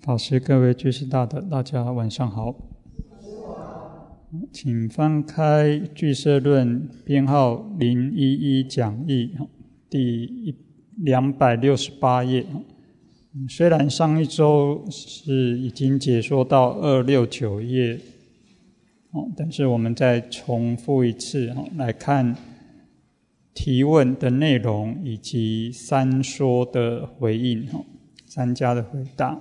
法师，各位居士大德，大家晚上好。请翻开《俱舍论》编号011讲义第268页。虽然上一周是已经解说到269页，但是我们再重复一次来看提问的内容以及三说的回应，三家的回答。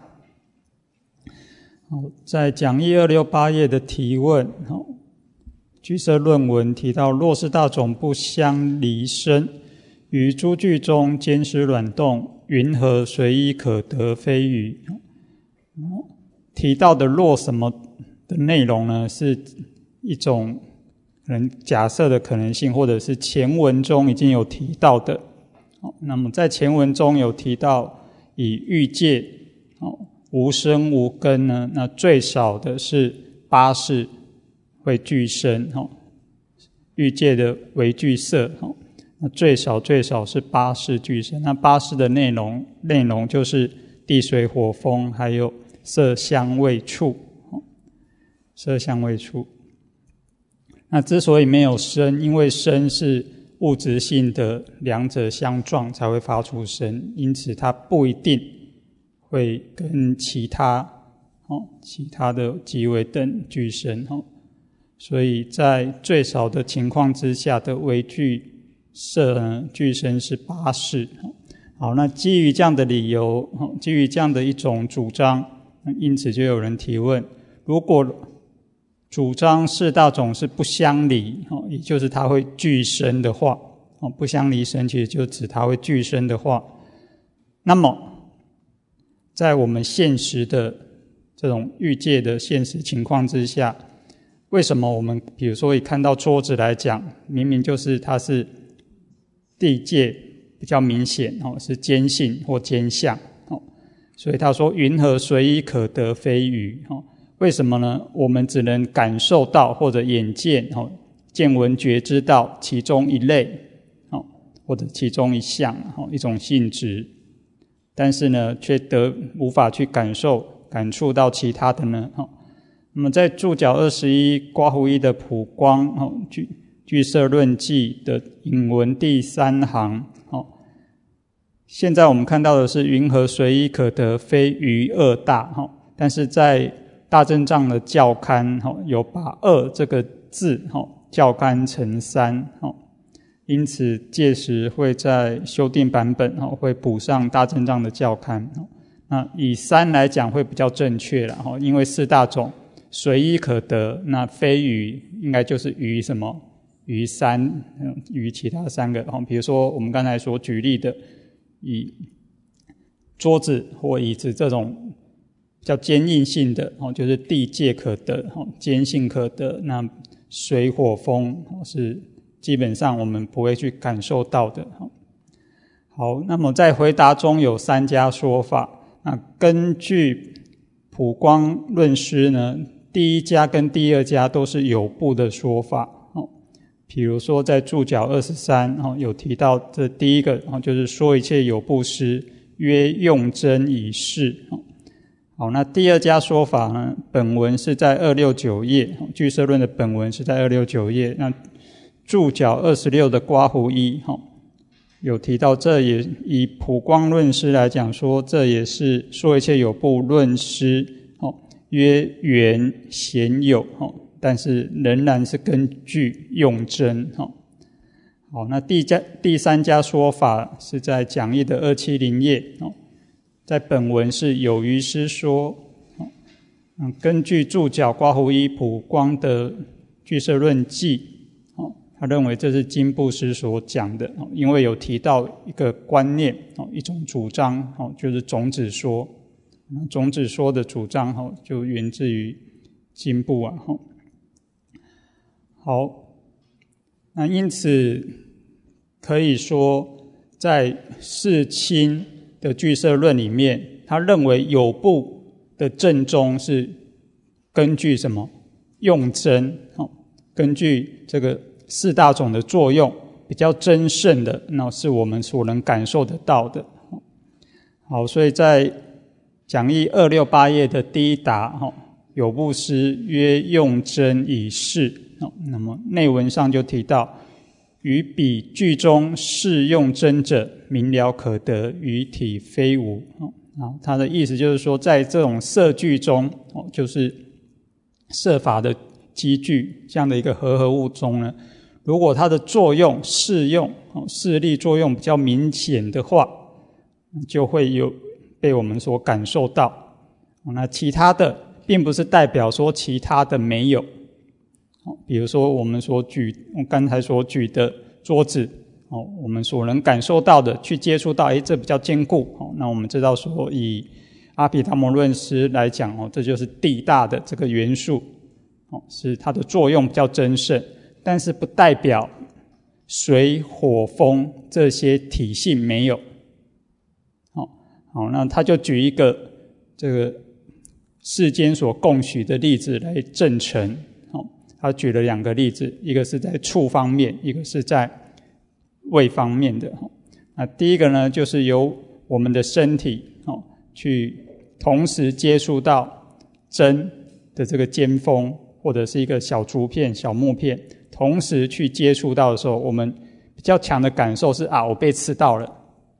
在讲义268页的提问，俱舍论文提到，若是大种不相离身，于诸句中坚实软动，云何随意可得非语？提到的若什么的内容呢？是一种可能假设的可能性，或者是前文中已经有提到的。那么在前文中有提到以欲界无生无根呢，那最少的是八识会具生，欲界的为具色，那最少是八识具生。那八识的内容就是地水火风，还有色香味触，色香味触。那之所以没有声，因为声是物质性的，两者相撞才会发出声，因此它不一定会跟其他的即为等具生，所以在最少的情况之下的为具色呢，具生是八识。好，那基于这样的理由，基于这样的一种主张，因此就有人提问：如果主张四大种是不相离，也就是它会具生的话，不相离生其实就指它会具生的话，那么在我们现实的这种欲界的现实情况之下，为什么我们比如说以看到桌子来讲，明明就是它是地界比较明显，是坚性或坚相，所以他说云何随意可得非语？为什么呢？我们只能感受到或者眼见，见闻觉知到其中一类，或者其中一项，一种性质，但是呢却无法去感触到其他的呢。那么在注脚21刮胡一的普光俱舍论记的引文第3行，现在我们看到的是云何随意可得非余二大，但是在大正藏的校勘有把二这个字校勘成3，因此届时会在修订版本会补上大正藏的校勘。那以3来讲会比较正确啦，因为四大种随意可得，那非余应该就是余什么？余3，余其他3个。比如说我们刚才所举例的，以桌子或椅子这种比较坚硬性的，就是地界可得，坚性可得，那水火风是基本上我们不会去感受到的。好，那么在回答中有3家说法。那根据普光论师呢，第一家跟第二家都是有部的说法。比如说在注脚23有提到这第一个就是说一切有部师曰用真以示。好，那第二家说法呢，本文是在269页，俱舍论的本文是在269页。那注脚26的刮胡一有提到，这也以普光论师来讲说，这也是说一切有部论师曰原显有，但是仍然是根据用真。好，那第三家说法是在讲义的270页，在本文是有余师说，根据注脚刮胡一普光的俱舍论记，他认为这是经部师所讲的，因为有提到一个观念，一种主张，就是种子说。种子说的主张就源自于经部啊。好，那因此可以说在世亲的俱舍论里面，他认为有部的正宗是根据什么？用真，根据这个四大种的作用比较真胜的，那是我们所能感受得到的。好，所以在讲义268页的第一答有部诗曰用真以示，那么内文上就提到于彼句中是用真者，明了可得，于体非无。他的意思就是说，在这种设句中，就是设法的积聚这样的一个合物中呢，如果它的作用适用势力作用比较明显的话，就会有被我们所感受到。那其他的并不是代表说其他的没有，比如说我刚才所举的桌子，我们所能感受到的去接触到，这比较坚固，那我们知道说以阿毗达摩论师来讲，这就是地大的这个元素，是它的作用比较真盛，但是不代表水火风这些体性没有。好，那他就举一个这个世间所共许的例子来证成。他举了2个例子，一个是在触方面，一个是在味方面的。那第一个呢，就是由我们的身体去同时接触到针的这个尖锋，或者是一个小竹片、小木片，同时去接触到的时候，我们比较强的感受是我被刺到了，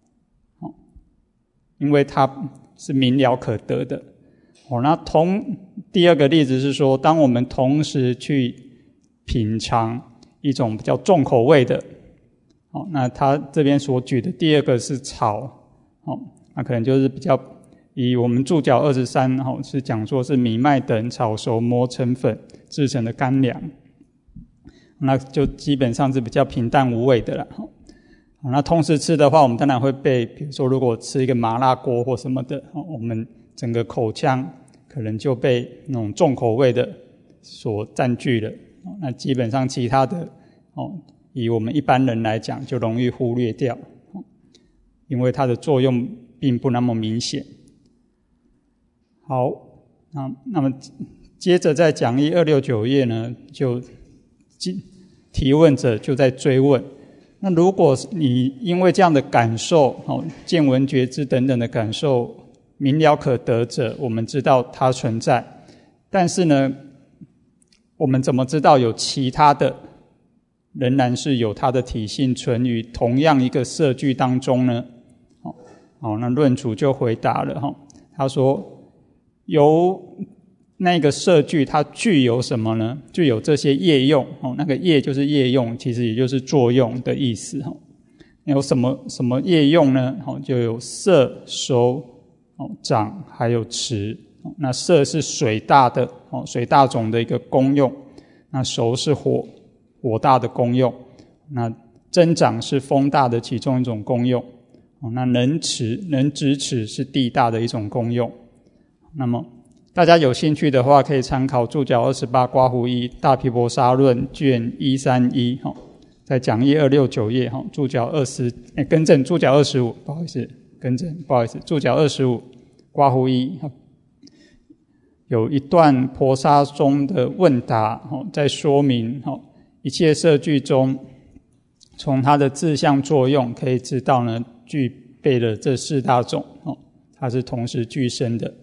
因为它是明了可得的。那第二个例子是说，当我们同时去品尝一种比较重口味的，那他这边所举的第二个是草，那可能就是比较以我们注脚23是讲说是米麦等炒熟磨成粉制成的干粮，那就基本上是比较平淡无味的啦。那同时吃的话，我们当然会被，比如说如果吃一个麻辣锅或什么的，我们整个口腔可能就被那种重口味的所占据了。那基本上其他的以我们一般人来讲就容易忽略掉，因为它的作用并不那么明显。好，那么接着在讲义269页呢，就提问者就在追问，那如果你因为这样的感受见闻觉知等等的感受明了可得者，我们知道它存在，但是呢我们怎么知道有其他的仍然是有它的体性存于同样一个设句当中呢？那论主就回答了，他说由那个设句它具有什么呢？具有这些业用，那个业就是业用，其实也就是作用的意思。有什么业用呢？就有色、熟、长还有持。那色是水大的，水大种的一个功用，那熟是火大的功用，那增长是风大的其中一种功用，那能直持是地大的一种功用。那么大家有兴趣的话，可以参考注脚28刮胡1大毗婆沙论卷131，在讲义269页，注脚注脚25，不好意思，注脚25刮胡1有一段婆沙中的问答，在说明一切设句中，从它的自相作用可以知道呢，具备了这4大种，它是同时具生的。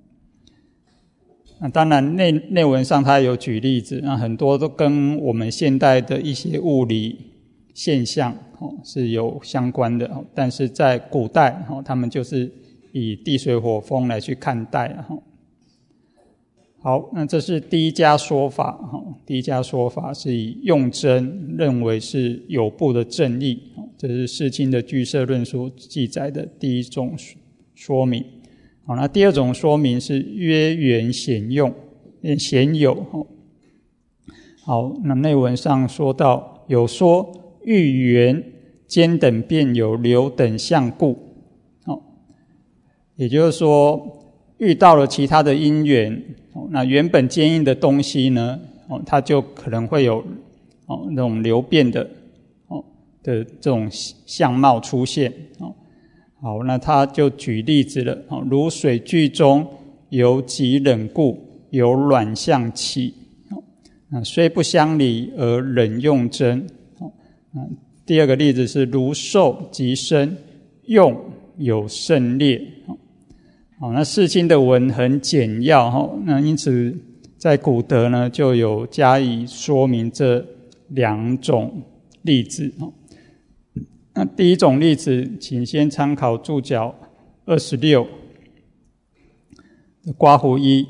那当然内文上它有举例子，那很多都跟我们现代的一些物理现象是有相关的，但是在古代他们就是以地水火风来去看待。好，那这是第一家说法，第一家说法是以用真认为是有部的正义，这是释经的俱舍论所记载的第一种说明。好，那第二种说明是约缘显有。好，那内文上说到，有说欲缘坚等便有流等相故，也就是说遇到了其他的因缘，那原本坚硬的东西呢，它就可能会有那种流变的这种相貌出现。好，那他就举例子了，如水句中由极冷故，由卵相起，虽不相离而冷用真。第二个例子是如受极生，用有甚烈。 那世亲的文很简要，那因此在古德呢就有加以说明这两种例子。那第一种例子，请先参考注脚26括弧1。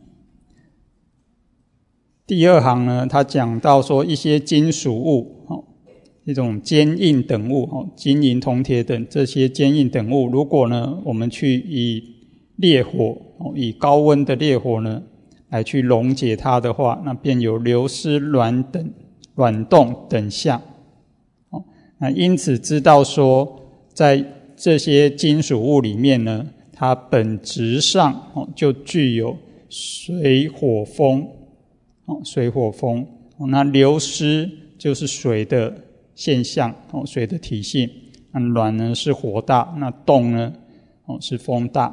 第二行呢，他讲到说一些金属物，一种坚硬等物，金银铜铁等这些坚硬等物，如果呢我们去以烈火，以高温的烈火呢来去溶解它的话，那便有流失、卵动等相。那因此知道说，在这些金属物里面呢，它本质上就具有水火风，水火风。那流失就是水的现象，水的体性。那卵呢是火大，那动呢是风大。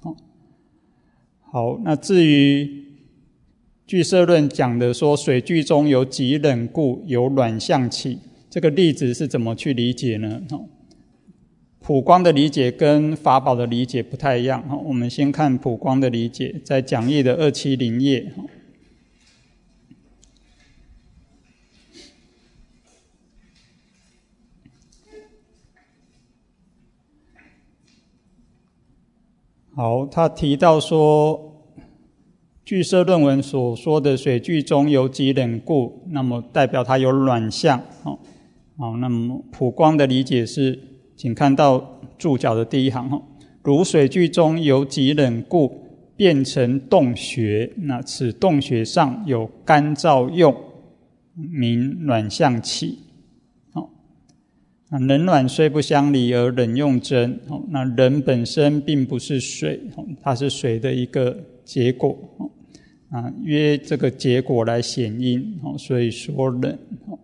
好，那至于俱舍论讲的说水聚中有极冷故，有卵相起，这个例子是怎么去理解呢？普光的理解跟法宝的理解不太一样。我们先看普光的理解，在讲义的270页。好，他提到说俱舍论文所说的水聚中有极冷故，那么代表它有卵相。好，那么普光的理解是，请看到注脚的第一行，如水聚中有极冷故，变成洞穴，那此洞穴上有干燥用，名卵相起。那冷暖虽不相离而冷用真，那冷本身并不是水，它是水的一个结果，约这个结果来显因，所以说冷。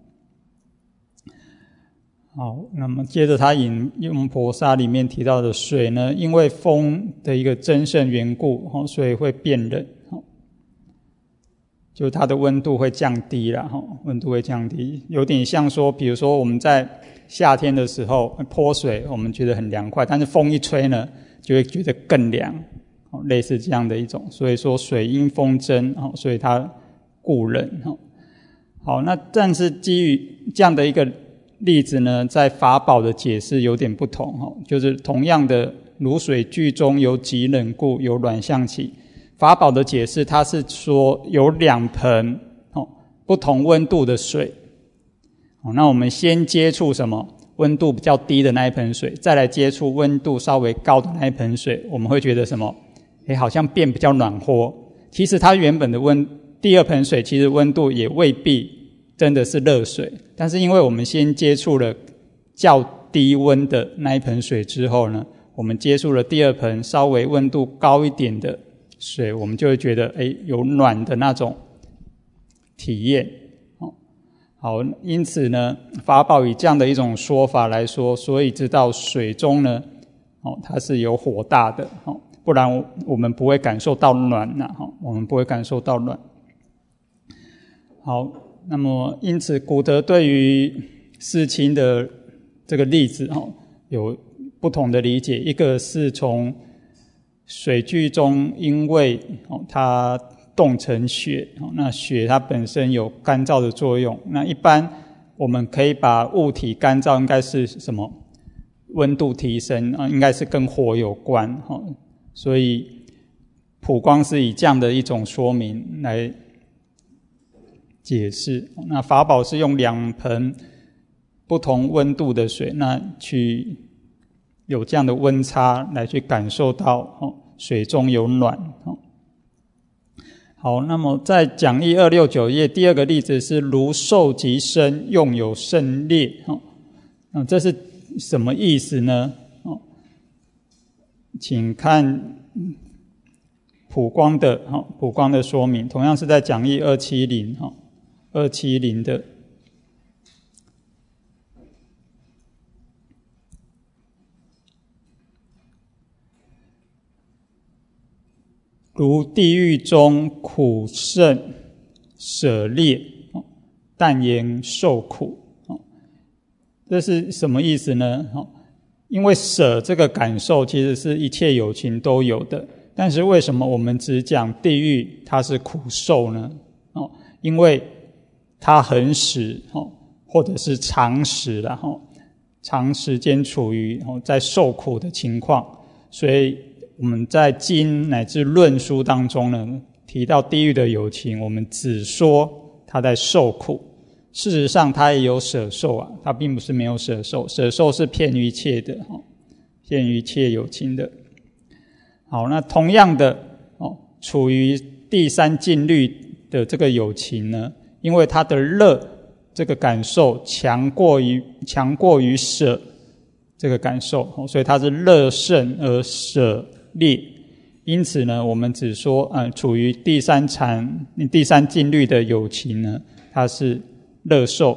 好，那么接着他引用婆沙里面提到的水呢，因为风的一个增盛缘故，所以会变冷，就它的温度会降低啦，温度会降低，有点像说，比如说我们在夏天的时候泼水，我们觉得很凉快，但是风一吹呢，就会觉得更凉，类似这样的一种。所以说水因风增，所以它故冷。好，那但是基于这样的一个例子呢，在法宝的解释有点不同，就是同样的如水聚中有极冷故，有卵相起。法宝的解释，它是说有2盆不同温度的水。那我们先接触什么温度比较低的那一盆水，再来接触温度稍微高的那一盆水，我们会觉得什么？好像变比较暖和。其实它原本的第2盆水其实温度也未必真的是热水，但是因为我们先接触了较低温的那一盆水之后呢，我们接触了第2盆稍微温度高一点的水，我们就会觉得有暖的那种体验。好，因此呢，法宝以这样的一种说法来说，所以知道水中呢，它是有火大的，不然我们不会感受到暖我们不会感受到暖。好，那么因此古德对于世亲的这个例子有不同的理解，一个是从水聚中因为它冻成雪，那雪它本身有干燥的作用，那一般我们可以把物体干燥应该是什么？温度提升应该是跟火有关，所以普光是以这样的一种说明来解释。那法宝是用2盆不同温度的水，那去有这样的温差来去感受到水中有暖。好，那么在讲义269页第2个例子是如受极深，用有甚烈。那这是什么意思呢？请看普光的说明，同样是在讲义270的。如地狱中苦甚舍烈，但言受苦。这是什么意思呢？ 因为舍这个感受其实是一切有情都有的，但是为什么我们只讲地狱它是苦受呢？因为它很使或者是常使啦，长时间处于在受苦的情况，所以我们在经乃至论书当中呢，提到地狱的有情，我们只说他在受苦，事实上他也有舍受啊，他并不是没有舍受，舍受是骗于一切的，骗于一切有情的。好，那同样的处于第三境律的这个有情呢，因为他的乐这个感受强过于舍这个感受，所以他是乐胜而舍劣。因此呢，我们只说处于第三境律的有情呢，它是乐受。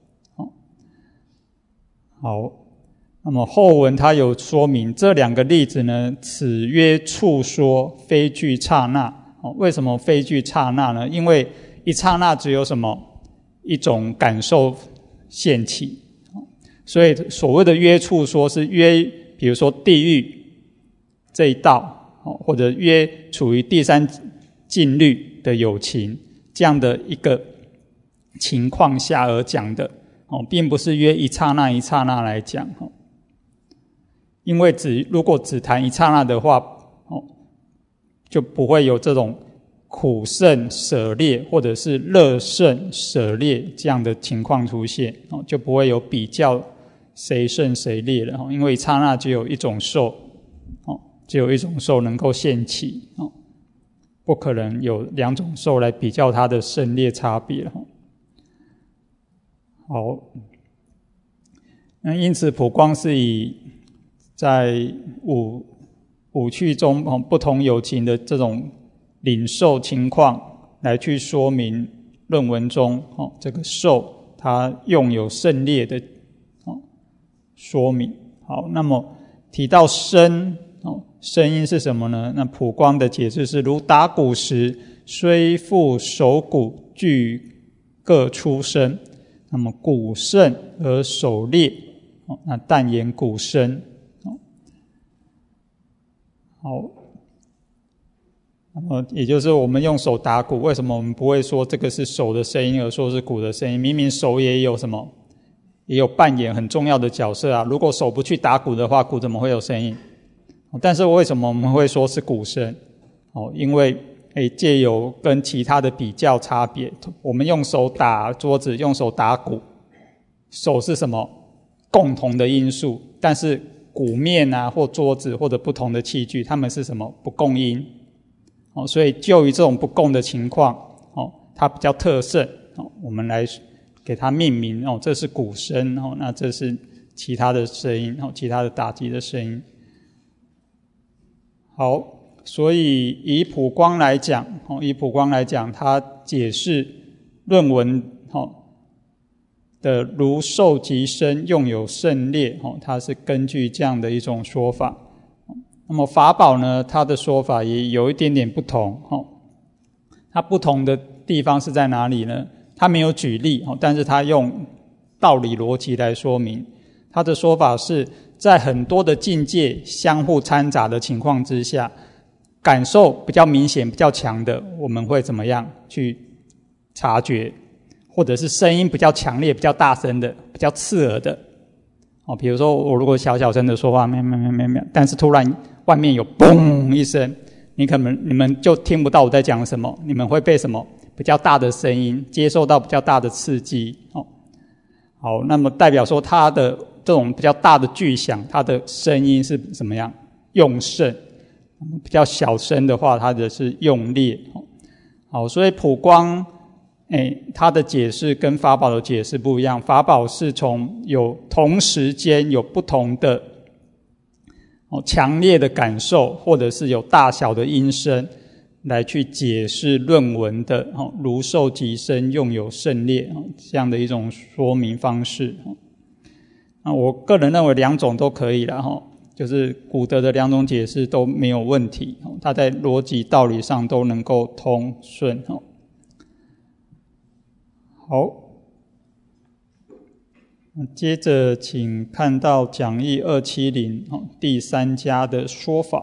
好，那么后文它有说明这两个例子呢，此曰处说，非具刹那。为什么非具刹那呢？因为一刹那只有什么？一种感受现起。所以所谓的约处说是约，比如说地狱这一道，或者约处于第三境律的有情这样的一个情况下而讲的，并不是约一刹那一刹那来讲。因为如果只谈一刹那的话，就不会有这种苦胜舍劣或者是乐胜舍劣这样的情况出现，就不会有比较谁胜谁劣了。因为一刹那只有一种受，只有一种受能够现起，不可能有两种受来比较它的胜劣差别。好，那因此普光是以在五趣中不同有情的这种领受情况来去说明论文中这个受它用有胜劣的说明。好，那么提到声音是什么呢？那普光的解释是：如打鼓时，虽复手鼓俱各出声，那么鼓胜而手劣，那但言鼓声。好，那么也就是我们用手打鼓，为什么我们不会说这个是手的声音，而说是鼓的声音？明明手也有什么，也有扮演很重要的角色啊。如果手不去打鼓的话，鼓怎么会有声音？但是为什么我们会说是鼓声？因为藉由跟其他的比较差别，我们用手打桌子，用手打鼓，手是什么？共同的因素，但是鼓面啊或桌子或者不同的器具，它们是什么？不共因。所以就于这种不共的情况，它比较特胜，我们来给它命名，这是鼓声，那这是其他的声音，其他的打击的声音。好，所以以普光来讲，他解释论文的如受及声用有胜劣，它是根据这样的一种说法。那么法宝呢，它的说法也有一点点不同。它不同的地方是在哪里呢？它没有举例，但是它用道理逻辑来说明。它的说法是在很多的境界相互掺杂的情况之下，感受比较明显比较强的，我们会怎么样去察觉？或者是声音比较强烈比较大声的比较刺耳的，比如说我如果小声的说话喵，但是突然外面有嘣一声，你们就听不到我在讲什么，你们会被什么比较大的声音接受到比较大的刺激。好，那么代表说它的这种比较大的巨响，它的声音是怎么样？用胜。比较小声的话，它的是用劣。好，所以普光它的解释跟法宝的解释不一样。法宝是从有同时间有不同的强烈的感受，或者是有大小的音声来去解释论文的如受及声用有胜劣这样的一种说明方式。那我个人认为两种都可以啦，就是古德的两种解释都没有问题，它在逻辑道理上都能够通顺。好， 接着请看到讲义270第三家的说法。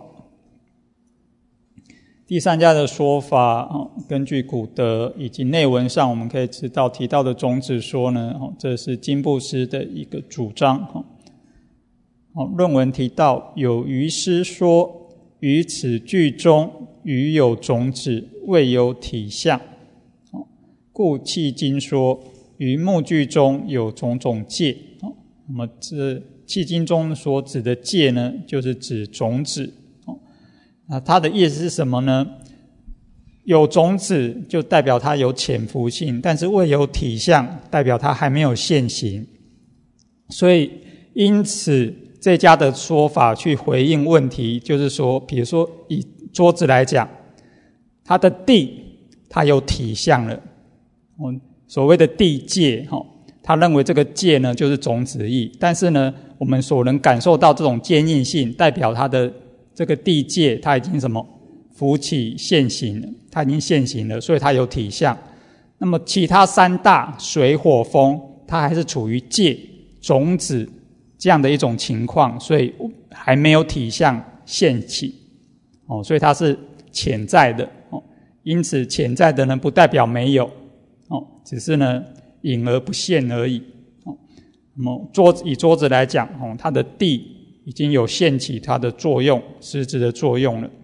第三家的说法根据古德以及内文上我们可以知道提到的种子说呢，这是金布施的一个主张。论文提到有余师说，于此句中余有种子，未有体相，故契经说于目句中有种种戒。那么这契经中所指的戒呢，就是指种子。那它的意思是什么呢？有种子就代表它有潜伏性，但是未有体相代表它还没有现行。所以因此这家的说法去回应问题，就是说比如说以桌子来讲，它的地它有体相了，所谓的地界，他认为这个界呢就是种子义，但是呢我们所能感受到这种坚硬性，代表它的这个地界它已经什么浮起现行了，它已经现行了，所以它有体相。那么其他三大水火风，它还是处于界种子这样的一种情况，所以还没有体相现起，所以它是潜在的。因此潜在的呢不代表没有，只是呢隐而不现而已。那么以桌子来讲，它的地已经有现起它的作用，实质的作用了。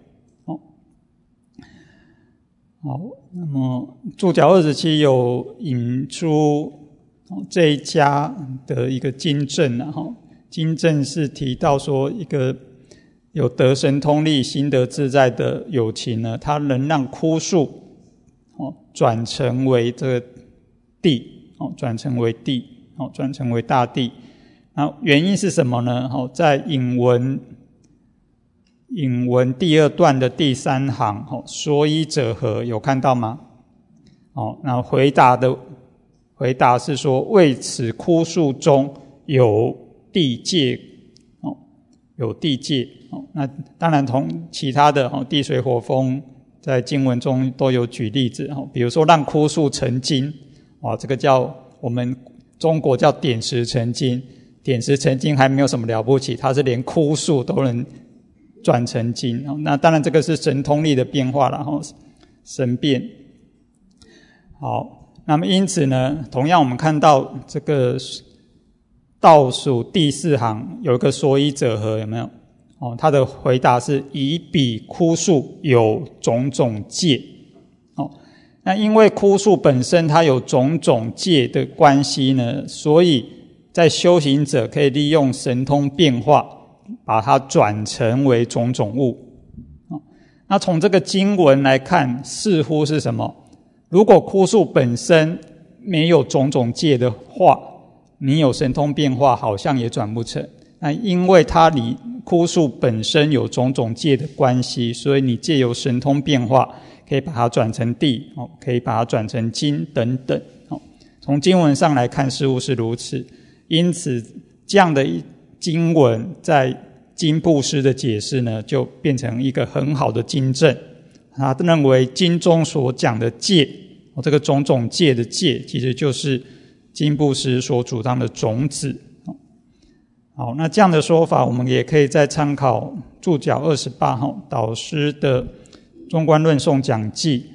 好，那么注脚27有引出这一家的一个经证经证是提到说，一个有得神通力、心得自在的有情呢，它能让枯树转成为这个地，转成为地，转成为大地。那原因是什么呢？在引文第2段的第3行，说依者何？有看到吗？那回答是说，为此枯树中有地界，有地界。那当然从其他的地水火风在经文中都有举例子，比如说让枯树成金，这个叫我们中国叫点石成金。点石成金还没有什么了不起，它是连枯树都能转成金。那当然这个是神通力的变化，然后神变。好，那么因此呢，同样我们看到这个倒数第4行有一个说依者何，有没有？他的回答是以彼枯树有种种戒。那因为枯树本身它有种种戒的关系呢，所以在修行者可以利用神通变化，把它转成为种种物。那从这个经文来看，似乎是什么？如果枯树本身没有种种戒的话，你有神通变化好像也转不成。那因为它离枯树本身有种种戒的关系，所以你借由神通变化可以把它转成地，可以把它转成金等等。从经文上来看似乎是如此，因此这样的经文在经布施的解释呢，就变成一个很好的经证。他认为经中所讲的戒，这个种种戒的戒，其实就是经布施所主张的种子。好，那这样的说法我们也可以再参考注脚28导师的中观论颂讲记。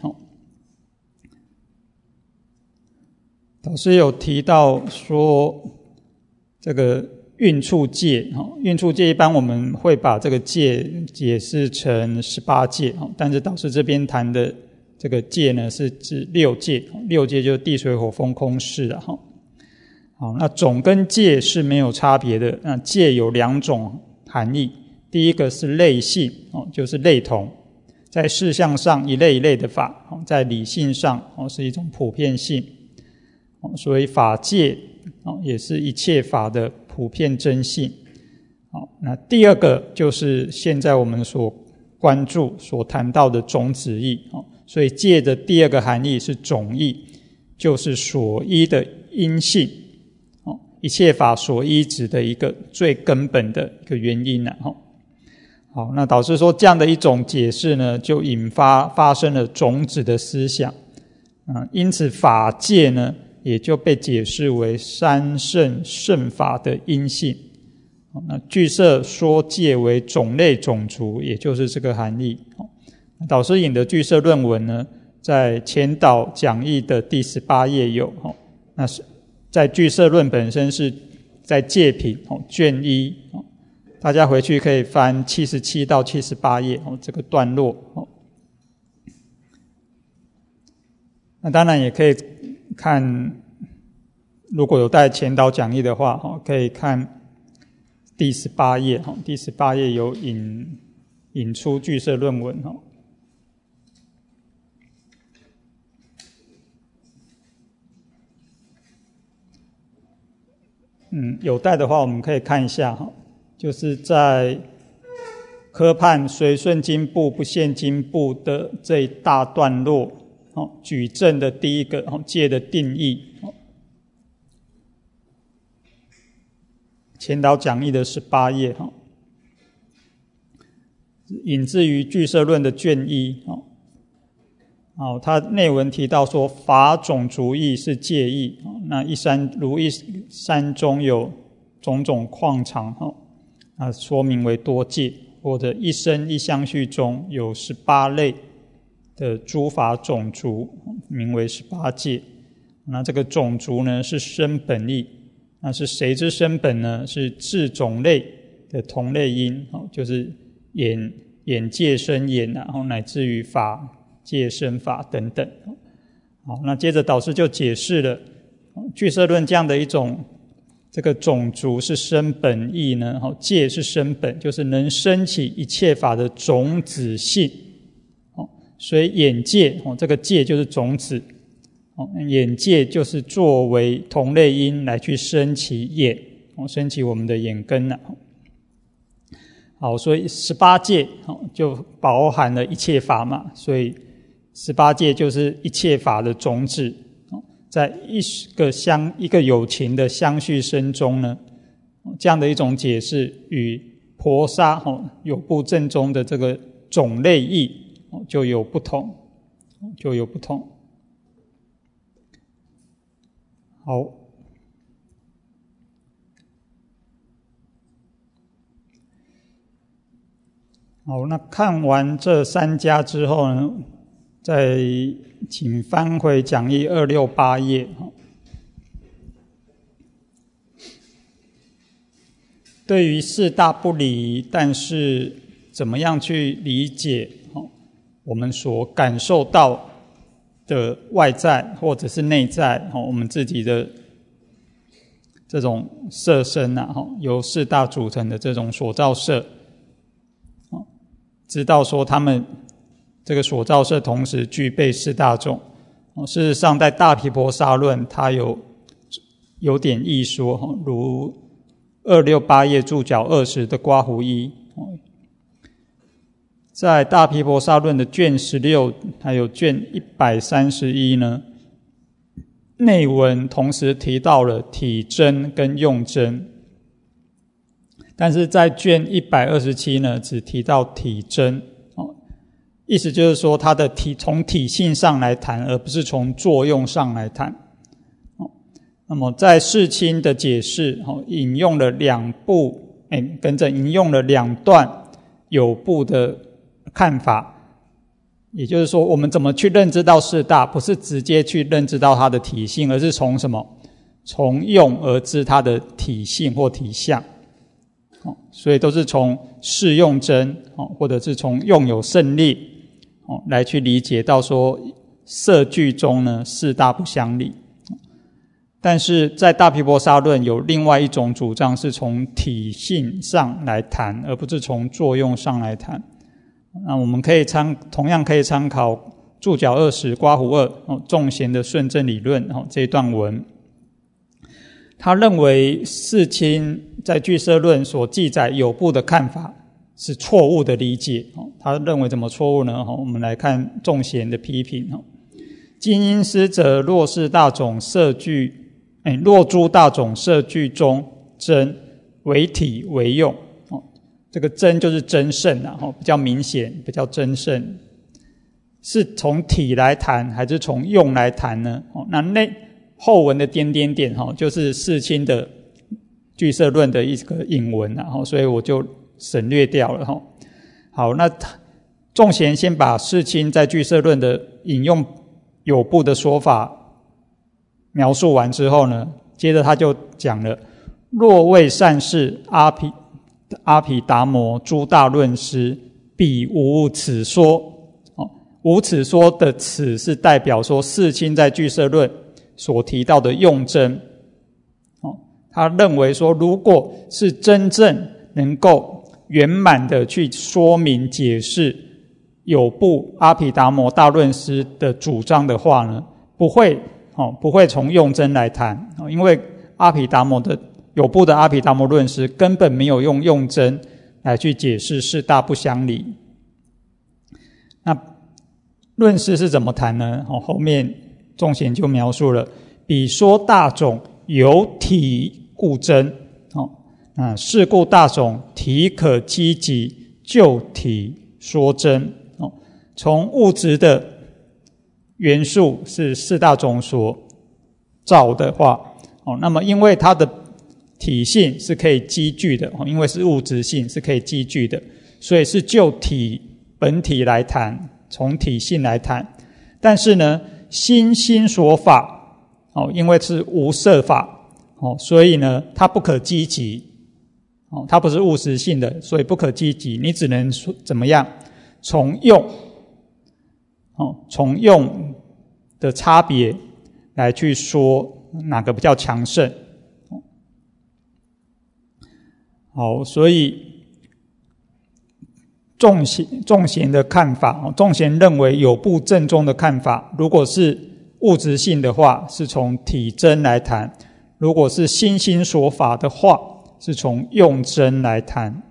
导师有提到说这个运处戒，运处戒一般我们会把这个戒解释成18戒，但是导师这边谈的这个戒呢是指6戒，6戒就是地水火风空识。好，那种跟戒是没有差别的。那戒有2种含义，第一个是类性，就是类同，在事项上一类一类的法，在理性上是一种普遍性，所以法戒也是一切法的普遍真性。好，那第二个就是现在我们所关注所谈到的种子义，所以戒的第二个含义是种义，就是所依的因性，一切法所依止的一个最根本的一个原因。好，那导师说这样的一种解释呢，就发生了种子的思想。因此法界呢， 也就被解释为三圣圣法的因性。那俱舍说戒为种类种族，也就是这个含义。导师引的俱舍论文呢，在前导讲义的第18页有，那是在俱舍论本身是在戒品卷1，大家回去可以翻77到78页这个段落。那当然也可以看，如果有带前导讲义的话，可以看第18页，第18页有引出俱舍论文。有带的话我们可以看一下，就是在科判随顺经部不限经部的这一大段落，举证的第一个戒的定义，前导讲义的18页，引自于俱舍论的卷1。它内文提到说，法种族义是戒义，那如一山中有种种况常，说明为多戒，或者一生一相续中有18类的诸法种族，名为18戒。那这个种族呢是生本义，那是谁之生本呢？是智种类的同类因，就是眼界生眼，然后乃至于法界生法等等。好，那接着导师就解释了俱舍论这样的一种这个种族是生本义呢，戒是生本，就是能生起一切法的种子性。所以眼界这个界就是种子，眼界就是作为同类因来去生起眼，生起我们的眼根。好，所以18戒就包含了一切法嘛，所以18戒就是一切法的种子，在一个有情的相续生中呢，这样的一种解释与婆沙有部正宗的这个种类义就有不同。好，那看完这3家之后呢，再请翻回讲义268页。对于四大不离，但是怎么样去理解我们所感受到的外在或者是内在，我们自己的这种色身由四大组成的这种所造色，知道说他们这个所造色同时具备四大种。事实上在大毗婆沙论它有点一说，如268页注脚20的刮胡一，在大毗婆沙论的卷16还有卷131呢，内文同时提到了体真跟用真，但是在卷127呢只提到体真，意思就是说它的从体性上来谈，而不是从作用上来谈。那么在世亲的解释引用了2段有部的看法，也就是说我们怎么去认知到四大，不是直接去认知到它的体性，而是从什么？从用而知它的体性或体相。所以都是从事用真或者是从用有胜利来去理解到说色句中呢四大不相离。但是在大毗婆沙论有另外一种主张，是从体性上来谈，而不是从作用上来谈。那我们同样可以参考注脚20刮胡2众贤的顺正理论这一段文。他认为世亲在俱舍论所记载有部的看法是错误的理解。他认为怎么错误呢？我们来看众贤的批评。精因师者，若是大种色句若诸大种色句中真为体为用，这个真就是真胜比较明显，比较真胜。是从体来谈还是从用来谈呢？那后文的点点点就是世亲的俱舍论的一个引文所以我就省略掉了好，那仲贤先把世亲在俱舍论的引用有部的说法描述完之后呢，接着他就讲了，若为善士阿毗达摩诸大论师，彼无此说无此说的此是代表说世亲在俱舍论所提到的用真他认为说，如果是真正能够圆满的去说明解释有部阿毗达摩大论师的主张的话呢，不会从用真来谈因为有部的阿毗达摩论师根本没有用用真来去解释四大不相离。那论师是怎么谈呢？后面仲贤就描述了，彼说大种有体故真是故大种体可积极，就体说真从物质的元素是四大种所造的话那么因为它的体性是可以积聚的因为是物质性是可以积聚的，所以是就本体来谈，从体性来谈。但是呢，心所法因为是无色法所以呢它不可积集它不是物质性的，所以不可积集，你只能怎么样从用的差别来去说哪个比较强盛好，所以仲贤的看法仲贤认为有部正宗的看法，如果是物质性的话是从体真来谈，如果是心所法的话是从用真来谈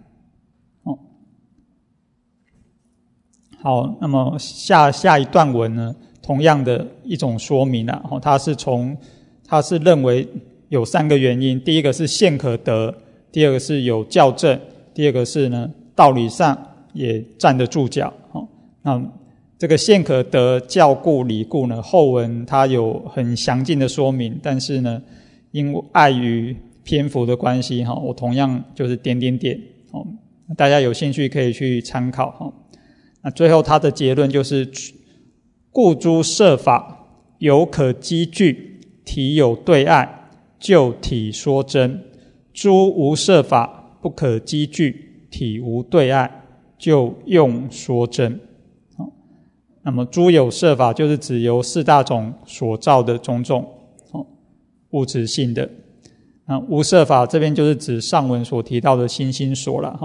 好，那么下一段文呢，同样的一种说明他是认为有三个原因，第一个是现可得，第二个是有校正，第二个是呢道理上也站得住脚那这个现可得教故理故呢，后文它有很详尽的说明，但是呢因为碍于篇幅的关系我同样就是点点点大家有兴趣可以去参考那最后他的结论就是故诸摄法有可积聚，体有对碍，就体说真，诸无摄法不可积聚，体无对碍，就用说真那么诸有摄法就是指由四大种所造的种种物质性的，那无摄法这边就是指上文所提到的心所了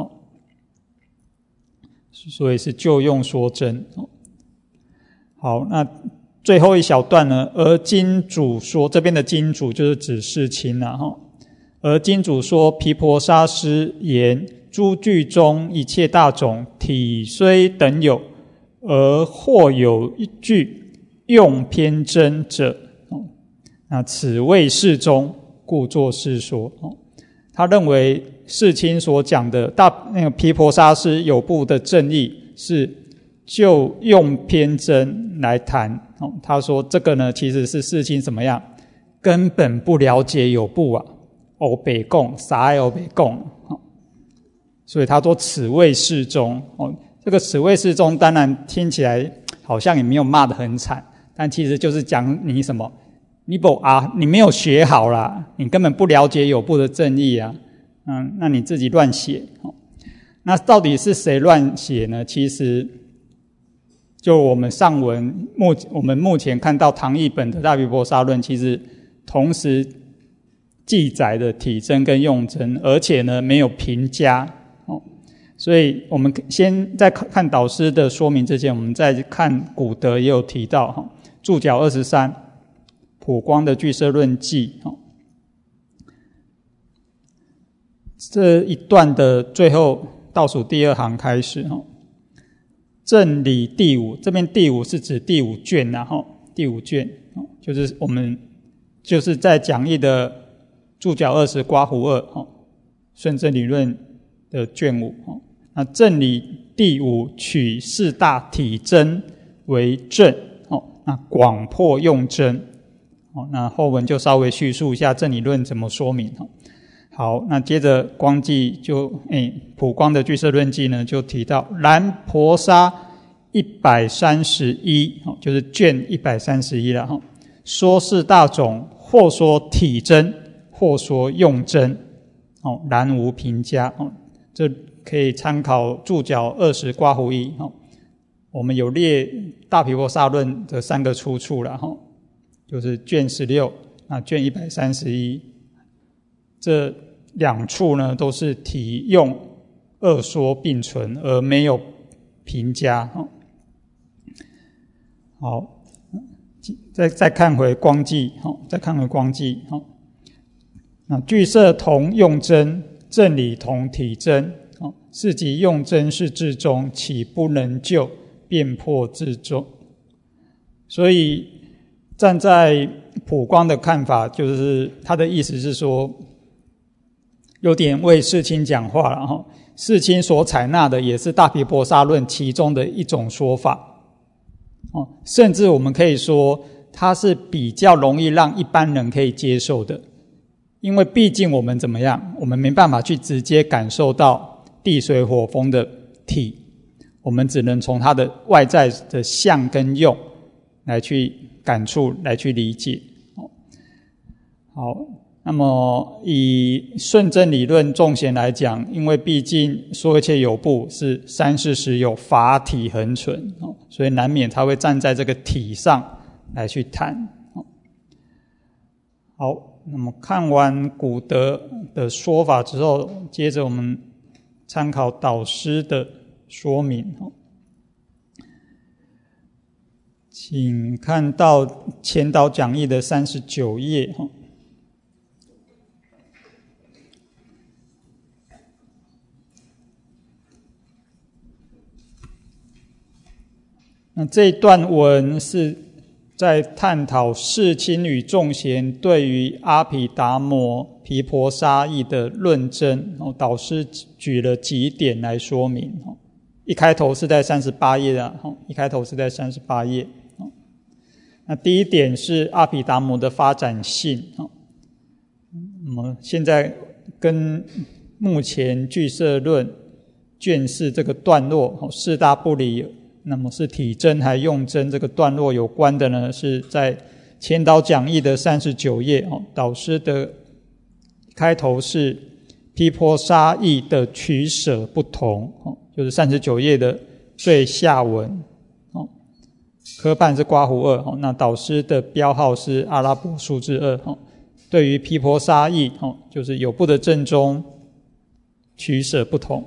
所以是就用说真好，那最后一小段呢，而经主说，这边的经主就是指世亲而经主说，毗婆沙师言诸句中一切大种体虽等有，而或有一句用偏真者那此谓世中，故作世说他认为世亲所讲的那个毗婆沙师有部的正义是就用偏真来谈他说这个呢其实是世亲怎么样根本不了解有部欧北共啥欧北共所以他说此谓世中这个此谓世中当然听起来好像也没有骂得很惨，但其实就是讲你什么你没有学好啦，你根本不了解有部的正义那你自己乱写那到底是谁乱写呢？其实就我们上文我们目前看到唐译本的大毗婆沙论其实同时记载的体真跟用真，而且呢没有评价所以我们先在看导师的说明之前，我们再看古德也有提到注脚23普光的俱舍论记这一段的最后倒数第二行开始正理第五，这边第五是指第五卷第五卷就是我们就是在讲义的注脚20刮胡2顺正理论的卷5那正理第五取四大体真为正那广破用真那后文就稍微叙述一下正理论怎么说明。好，那接着光记就普光的俱舍论记呢就提到然婆沙131，就是卷131了，说是大种，或说体真，或说用真，然无评价。这可以参考注脚20括弧1，我们有列大毗婆沙论的3个出处了，就是卷16、卷131，这2处呢都是体用二说并存，而没有评价。好，再看回光记，那俱舍同用真，正理同体真，是即用真是至中，岂不能就辩破至中？所以站在普光的看法，就是他的意思是说，有点为世亲讲话了，世亲所采纳的也是大毗婆沙论其中的一种说法，甚至我们可以说它是比较容易让一般人可以接受的，因为毕竟我们怎么样，我们没办法去直接感受到地水火风的体，我们只能从它的外在的相跟用来去感触，来去理解。好，那么以顺真理论众贤来讲，因为毕竟说一切有部是三世实有法体恒存，所以难免他会站在这个体上来去谈。好，那么看完古德的说法之后，接着我们参考导师的说明。请看到前导讲义的39页。那这一段文是在探讨世亲与众贤对于阿毗达摩毗婆沙义的论证，导师举了几点来说明。一开头是在38页那第一点是阿毗达摩的发展性。那么现在跟目前俱舍论卷4这个段落四大不离，那么是体真还用真这个段落有关的呢，是在前导讲义的39页。导师的开头是毗婆沙义的取舍不同，就是39页的最下文。科判是括弧2，那导师的标号是阿拉伯数字2。对于毗婆沙义，就是有部的正宗取舍不同。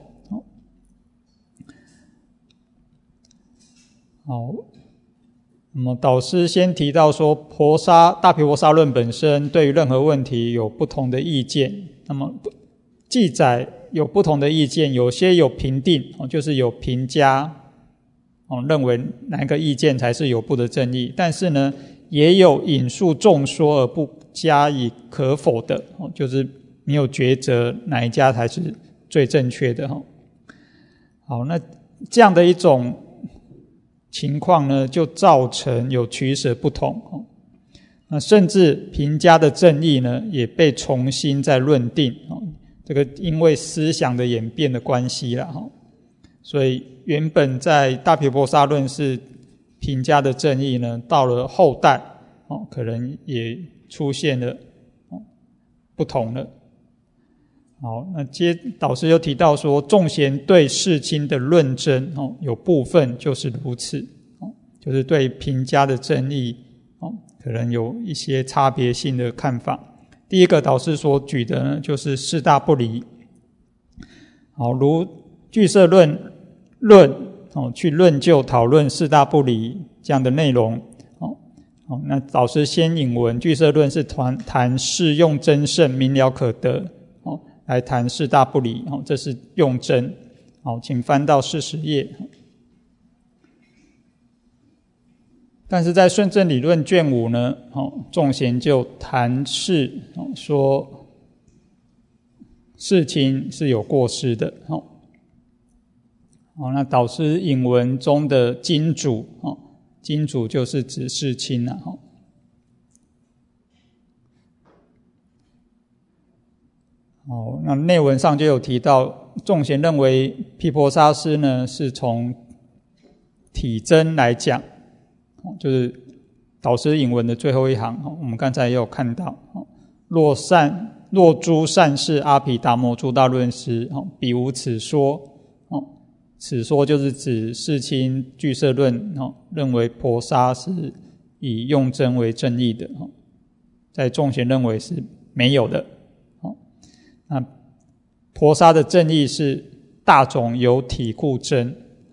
好，那么导师先提到说，大毗婆沙论本身对于任何问题有不同的意见，那么记载有不同的意见，有些有评定，就是有评价，认为哪一个意见才是有部的正义，但是呢也有引述众说而不加以可否的，就是没有抉择哪一家才是最正确的。好，那这样的一种情况呢，就造成有取舍不同，那甚至评价的正义呢也被重新再论定，这个因为思想的演变的关系啦，所以原本在大毗婆沙论是评价的正义呢，到了后代可能也出现了不同了。好，那导师又提到说，众贤对世亲的论证有部分就是如此，就是对评价的正义可能有一些差别性的看法。第一个导师所举的呢，就是四大不离。好，如俱舍论去论就讨论四大不离这样的内容。那导师先引文，俱舍论是谈事用真圣明了可得，来谈四大不离，这是用真。好，请翻到40页。但是在顺正理论卷5呢，众贤就谈事，说世亲是有过失的。那导师引文中的经主，经主就是指世亲。 那内文上就有提到，众贤认为毗婆沙师呢是从体真来讲，就是导师引文的最后一行，我们刚才也有看到，若诸善士阿毗达摩诸大论师，彼无此说，此说就是指世亲俱舍论认为婆沙是以用真为正义的，在众贤认为是没有的。那婆沙的正义是大种有体故真。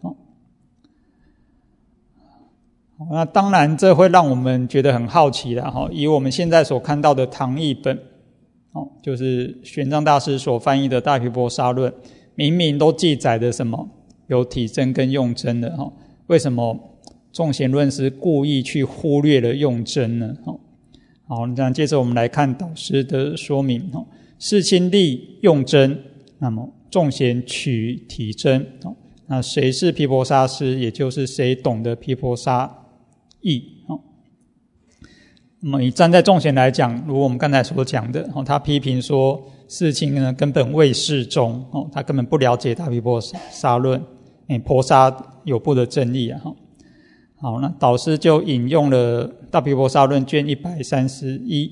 那当然这会让我们觉得很好奇啦，以我们现在所看到的唐译本，就是玄奘大师所翻译的大毗婆沙论，明明都记载的什么有体真跟用真的，为什么众贤论师故意去忽略了用真呢？好，这样接着我们来看导师的说明。世亲立用真，那么众贤取体真，那谁是毗婆沙师，也就是谁懂得毗婆沙义。那么以站在众贤来讲，如我们刚才所讲的，他批评说世亲呢根本未适中，他根本不了解大毗婆沙论，婆沙有部的正义。好，那导师就引用了大毗婆沙论卷131，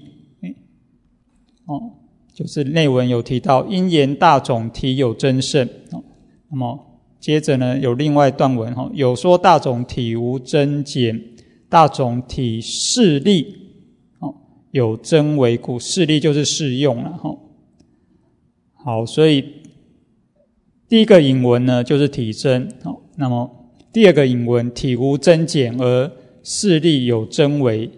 就是内文有提到因言大种体有真圣，那么接着呢有另外一段文，有说大种体无真简，大种体势力有真为故，势力就是适用了。好，所以第一个引文呢就是体真，那么第二个引文体无真简而势力有真为，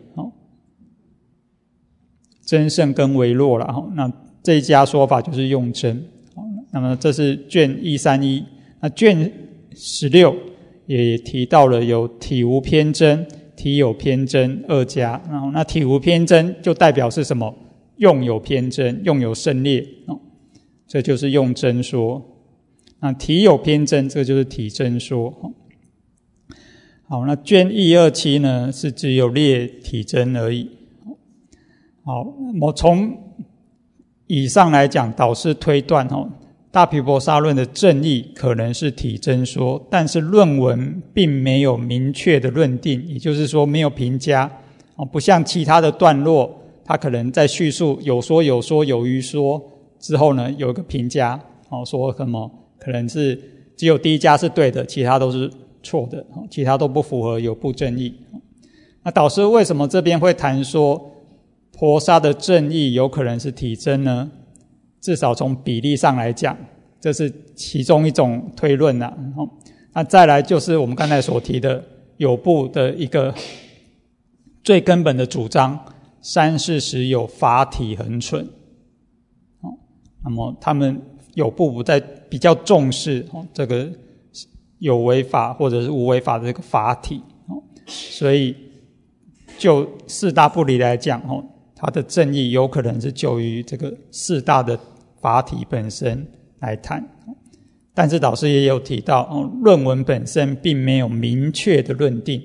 真圣跟为弱了，那这一家说法就是用真。那么这是卷131，那卷16也提到了有体无偏真、体有偏真二家，然后那体无偏真就代表是什么？用有偏真，用有胜劣，这就是用真说。那体有偏真，这就是体真说。好，那卷127呢是只有列体真而已。好，我从以上来讲，导师推断大毗婆沙论的正义可能是体真说，但是论文并没有明确的论定，也就是说没有评价，不像其他的段落，它可能在叙述有说有说有余说之后呢，有一个评价，说什么可能是只有第一家是对的，其他都是错的，其他都不符合有部正义。那导师为什么这边会谈说婆沙的正义有可能是体真呢？至少从比例上来讲，这是其中一种推论啦。那再来就是我们刚才所提的有部的一个最根本的主张，三世时有法体恒存。那么他们有部不再比较重视这个有为法或者是无为法的这个法体，所以就四大不离来讲，它的正义有可能是就于这个四大的法体本身来谈。但是导师也有提到，论文本身并没有明确的论定。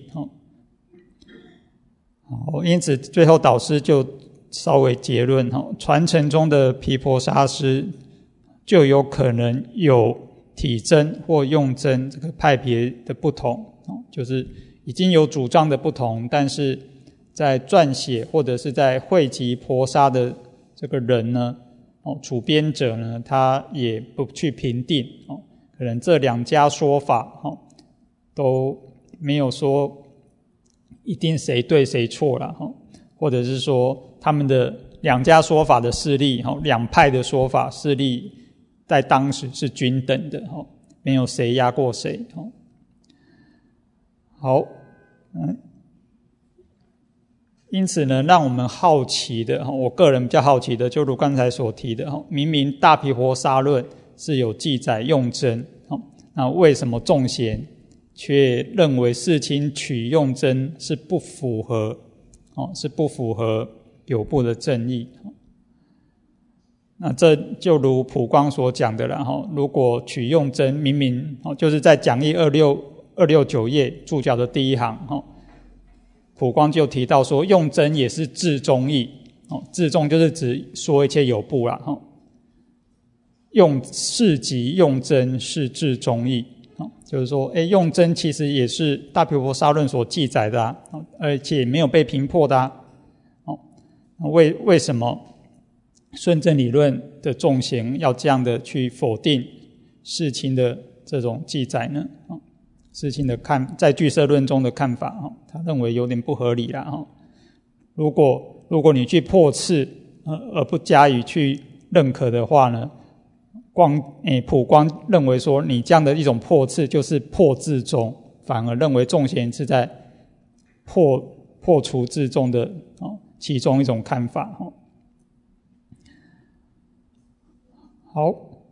因此最后导师就稍微结论，传承中的毗婆沙师就有可能有体真或用真这个派别的不同，就是已经有主张的不同，但是在撰写或者是在汇集婆沙的这个人呢，主编者呢，他也不去评定，可能这两家说法都没有说一定谁对谁错啦，或者是说他们的两家说法的势力，两派的说法势力在当时是均等的，没有谁压过谁。好，因此呢，让我们好奇的，我个人比较好奇的，就如刚才所提的，明明大毗婆沙论是有记载用真，那为什么众贤却认为世亲取用真是不符合有部的正义？那这就如普光所讲的了，如果取用真明明就是在讲义269页注脚的第一行，普光就提到说用真也是至中义，至中就是指说一切有部啦， 用事即用真，是至中义。就是说用真其实也是大毗婆沙论所记载的而且没有被评破的为什么顺正理论的众贤要这样的去否定世亲的这种记载呢？世亲的在俱舍论中的看法他认为有点不合理啦如果你去破斥而不加以去认可的话呢，普光认为说你这样的一种破斥就是破自宗，反而认为众贤是在破除自宗的其中一种看法好，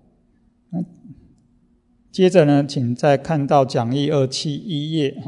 接着呢，请再看到讲义271页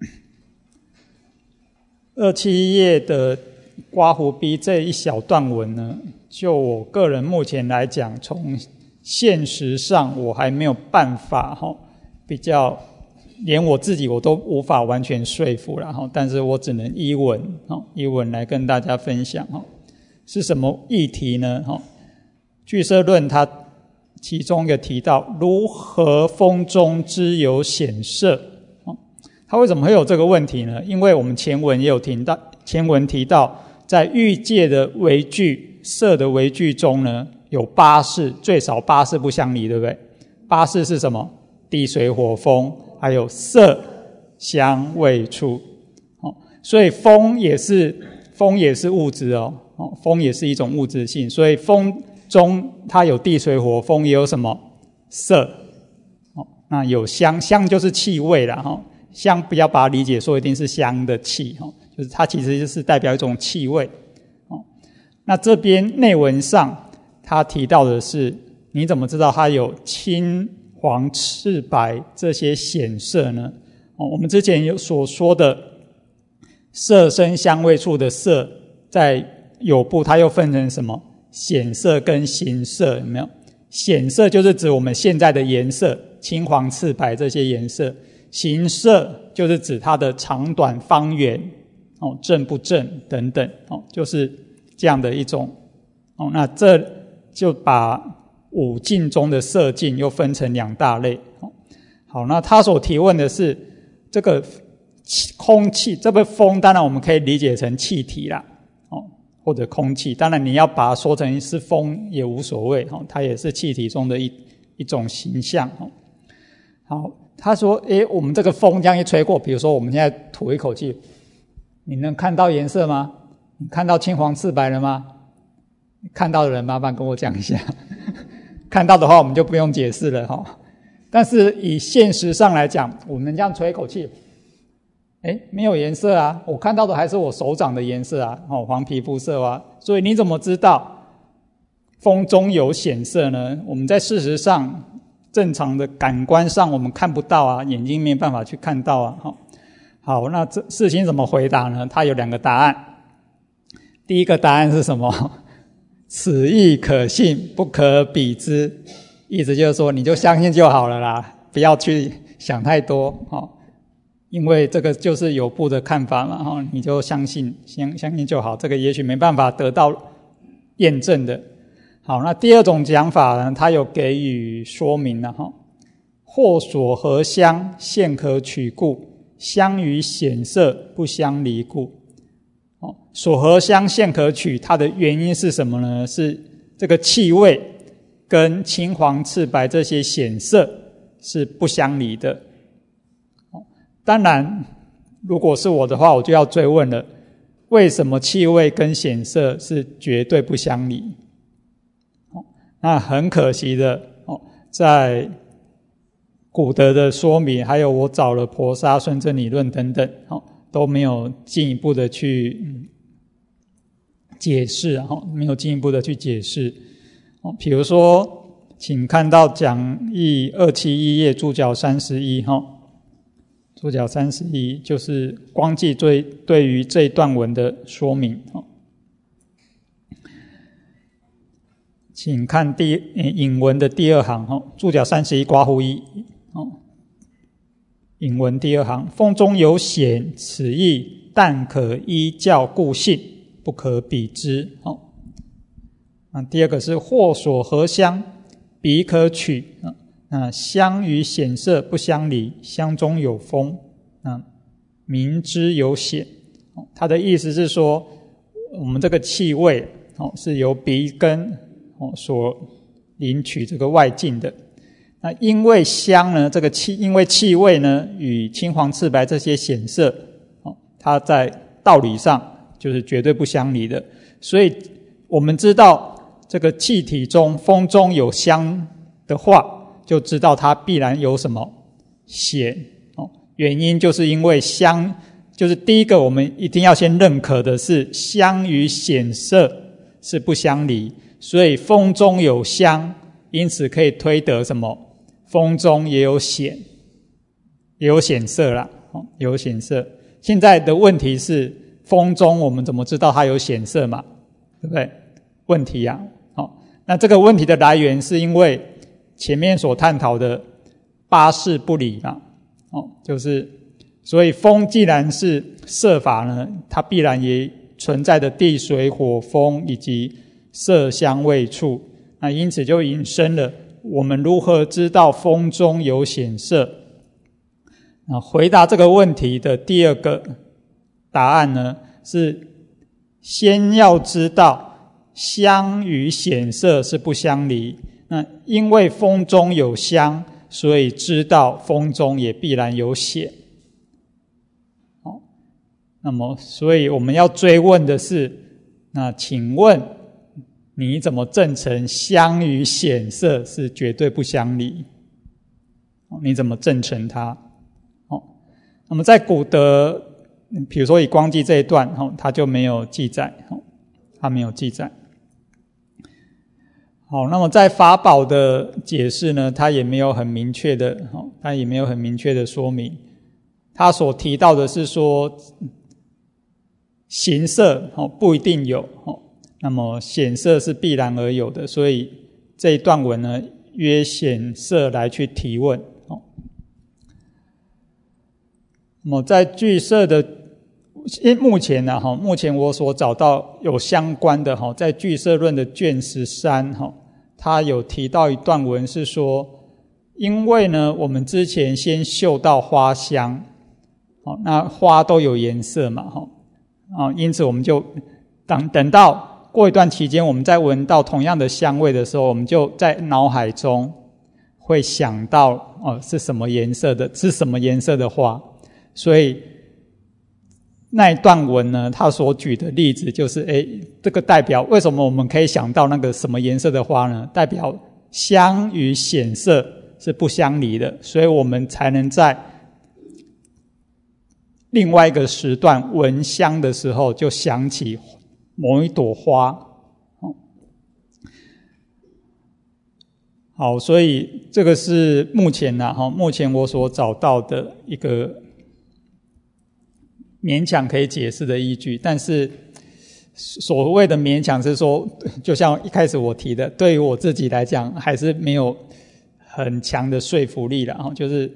271页的刮胡 B 这一小段文呢，就我个人目前来讲，从现实上我还没有办法比较连我自己我都无法完全说服了但是我只能依文来跟大家分享是什么议题呢俱舍论它其中一个提到如何风中之有显色它为什么会有这个问题呢？因为我们前文也有提到在欲界的微具色的微具中呢，有8事，最少8事不相离，对不对？8事是什么？地水火风，还有色香味触所以风也是物质风也是一种物质性，所以风中它有地水火风，也有什么色那有香，香就是气味啦香不要把它理解说一定是香的气就是它其实就是代表一种气味那这边内文上他提到的是，你怎么知道它有青黄赤白这些显色呢？我们之前有所说的色声香味触的色，在有部它又分成什么？显色跟形色，有没有？显色就是指我们现在的颜色，青黄赤白这些颜色；形色就是指它的长短方圆正不正等等就是这样的一种那这就把五境中的色境又分成2大类好，那他所提问的是这个空气，这个风当然我们可以理解成气体啦或者空气，当然你要把它说成是风也无所谓它也是气体中的一种形象好，他说我们这个风这样一吹过，比如说我们现在吐一口气，你能看到颜色吗？你看到青黄赤白了吗？看到的人麻烦跟我讲一下看到的话我们就不用解释了但是以现实上来讲，我们这样吹一口气没有颜色啊，我看到的还是我手掌的颜色啊黄皮肤色啊，所以你怎么知道风中有显色呢？我们在事实上正常的感官上我们看不到啊，眼睛没办法去看到啊好，那这事情怎么回答呢？它有2个答案。第一个答案是什么？此义可信，不可比之。意思就是说你就相信就好了啦，不要去想太多因为这个就是有部的看法嘛你就相信就好，这个也许没办法得到验证的。好，那第二种讲法呢，他有给予说明了或所合相，现可取故，相与显色不相离故所合相现可取，它的原因是什么呢？是这个气味跟青黄赤白这些显色是不相离的当然如果是我的话，我就要追问了，为什么气味跟显色是绝对不相离那很可惜的在古德的说明，还有我找了婆沙顺正理论等等都没有进一步的去解释没有进一步的去解释比如说请看到讲义271页注脚31注脚31就是光记对于这一段文的说明请看引文的第2行注脚31刮胡1引文第2行，风中有显，此义但可依教故信，不可比之那第二个是或所合相，彼彼可取。香与显色不相离，香中有风，明知有显。他的意思是说，我们这个气味是由鼻根所领取这个外境的。那因为香呢，因为气味呢与青黄赤白这些显色，它在道理上就是绝对不相离的。所以我们知道这个气体中风中有香的话，就知道它必然有什么显。原因就是因为香，就是第一个我们一定要先认可的是香与显色是不相离，所以风中有香，因此可以推得什么？风中也有显，也有显色啦，有显色。现在的问题是，风中我们怎么知道它有显色嘛？对不对？问题啊，那这个问题的来源是因为前面所探讨的八事不离嘛，就是所以风既然是色法呢，它必然也存在的地水火风以及色香味触。那因此就引申了我们如何知道风中有显色。那回答这个问题的第二个答案呢，是先要知道香与显色是不相离。那因为风中有香，所以知道风中也必然有显。那么所以我们要追问的是，那请问你怎么证成香与显色是绝对不相离？你怎么证成它？那么在古德，比如说以光记这一段，它就没有记载，它没有记载。好，那么在法宝的解释呢，它也没有很明确的说明。它所提到的是说，形色不一定有，那么显色是必然而有的，所以这一段文呢，约显色来去提问。那么在俱舍的目前呢，目前我所找到有相关的，在俱舍论的卷13，他有提到一段文是说，因为呢我们之前先嗅到花香，那花都有颜色嘛，因此我们就等到过一段期间，我们再闻到同样的香味的时候，我们就在脑海中会想到是什么颜色的花。所以那一段文呢，他所举的例子就是这个代表为什么我们可以想到那个什么颜色的花呢？代表香与显色是不相离的，所以我们才能在另外一个时段闻香的时候就想起某一朵花。好，所以这个是目前我所找到的一个勉强可以解释的依据。但是所谓的勉强是说，就像一开始我提的，对于我自己来讲还是没有很强的说服力啦，就是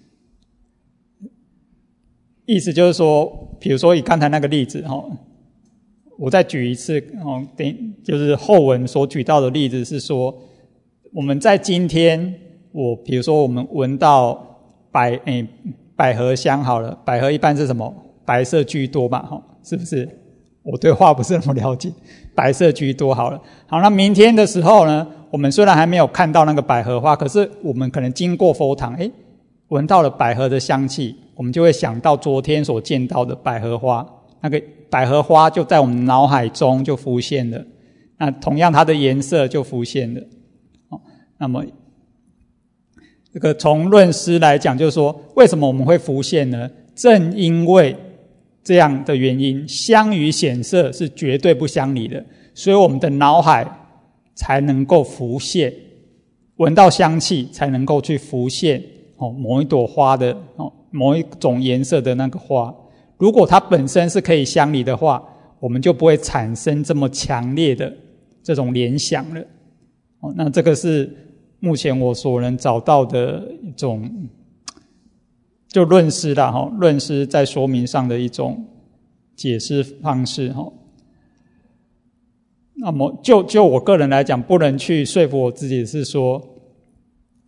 意思就是说，比如说以刚才那个例子，我再举一次，就是后文所举到的例子是说，我们在今天，比如说我们闻到百合香好了，百合一般是什么？白色居多嘛，是不是？我对花不是那么了解，白色居多好了。好，那明天的时候呢，我们虽然还没有看到那个百合花，可是我们可能经过佛堂，闻到了百合的香气，我们就会想到昨天所见到的百合花，那个百合花就在我们脑海中就浮现了，那同样它的颜色就浮现了。那么这个从论师来讲，就是说为什么我们会浮现呢？正因为这样的原因，香与显色是绝对不相离的，所以我们的脑海才能够浮现，闻到香气才能够去浮现某一朵花的某一种颜色的那个花。如果它本身是可以相离的话，我们就不会产生这么强烈的这种联想了。那这个是目前我所能找到的一种就论师啦，论师在说明上的一种解释方式。那么就我个人来讲，不能去说服我自己是说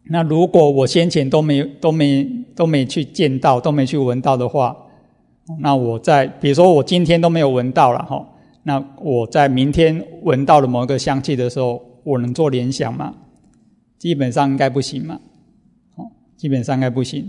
那如果我先前都没去见到，都没去闻到的话，那我比如说我今天都没有闻到了齁，那我在明天闻到了某一个香气的时候，我能做联想吗？基本上应该不行嘛。基本上应该不行。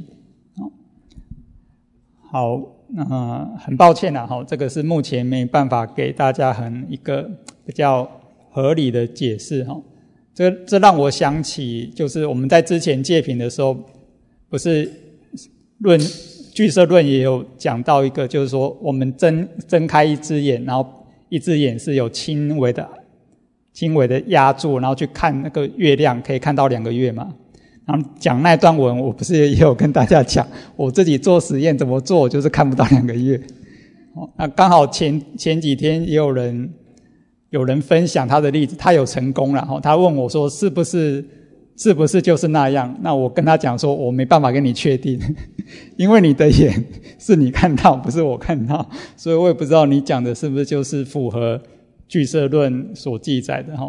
好，很抱歉啦，这个是目前没办法给大家一个比较合理的解释。这让我想起，就是我们在之前戒品的时候，不是俱舍论也有讲到一个，就是说我们睁开一只眼，然后一只眼是有轻微的压住，然后去看那个月亮，可以看到2个月嘛。然后讲那段文，我不是也有跟大家讲，我自己做实验怎么做，就是看不到2个月。那刚好前几天也有人分享他的例子，他有成功了，他问我说是不是就是那样？那我跟他讲说，我没办法跟你确定，因为你的眼是你看到，不是我看到，所以我也不知道你讲的是不是就是符合俱舍论所记载的。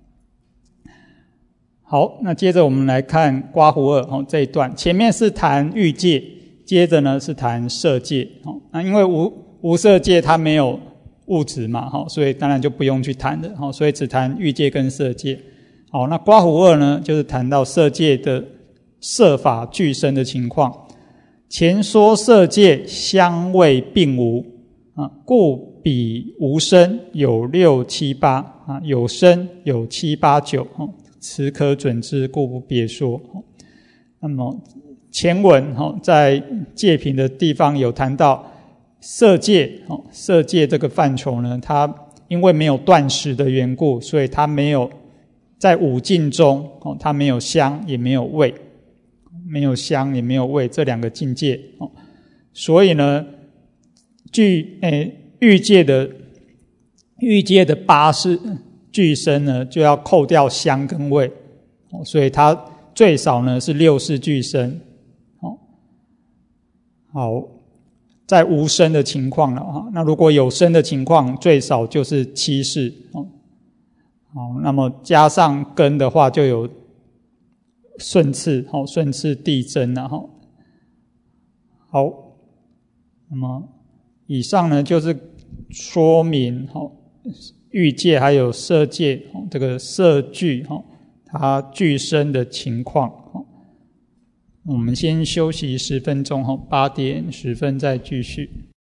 好，那接着我们来看刮胡二这一段，前面是谈欲界，接着呢是谈色界。那因为无色界它没有物质嘛，所以当然就不用去谈的，所以只谈欲界跟色界。好，那刮胡二呢，就是谈到色界的色法俱生的情况。前说色界香味并无，故彼无生有6、7、8，有生有7、8、9，此可准之，故不别说。那么前文在戒品的地方有谈到色界这个范畴呢，它因为没有断食的缘故，所以它没有在五境中，它没有香也没有味，没有香也没有味这2个境界。所以呢，欲界的8识俱生呢，就要扣掉香跟味，所以它最少呢是6识俱生。好，在无生的情况了，那如果有生的情况，最少就是7识。好，那么加上根的话，就有顺次递增了。好，那么以上呢就是说明欲界还有色界这个色俱它俱生的情况。我们先休息10分钟，8点10分再继续。